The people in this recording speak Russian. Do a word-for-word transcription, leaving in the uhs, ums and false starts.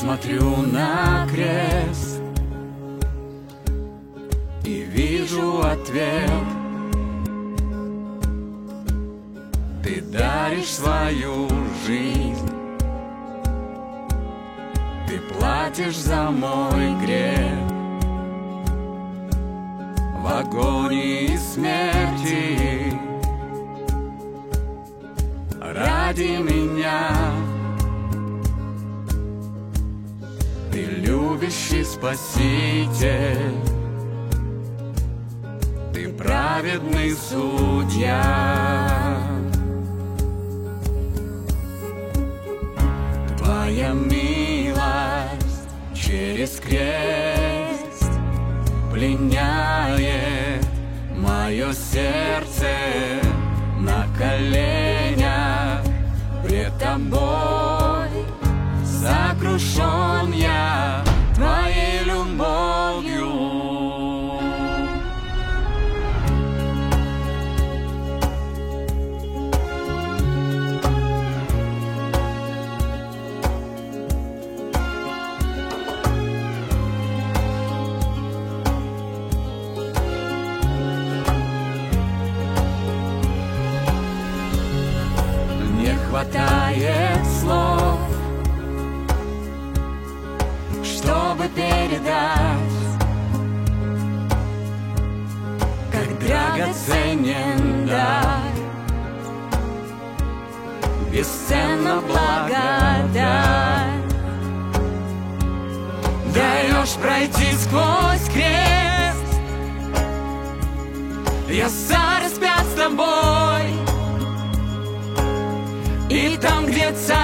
смотрю на крест и вижу ответ. Ты даришь свою жизнь, ты платишь за мой грех. В агонии смерти ради меня. Ты любящий Спаситель, ты праведный судья. Твоя милость через крест пленяет мое сердце. На коленях пред тобой сокрушен я твоей любовью. Не хватает слов, чтобы передать, как драгоценен дар, бесценна благодать. Даешь пройти сквозь крест, я сам распят с тобой. И там, где царь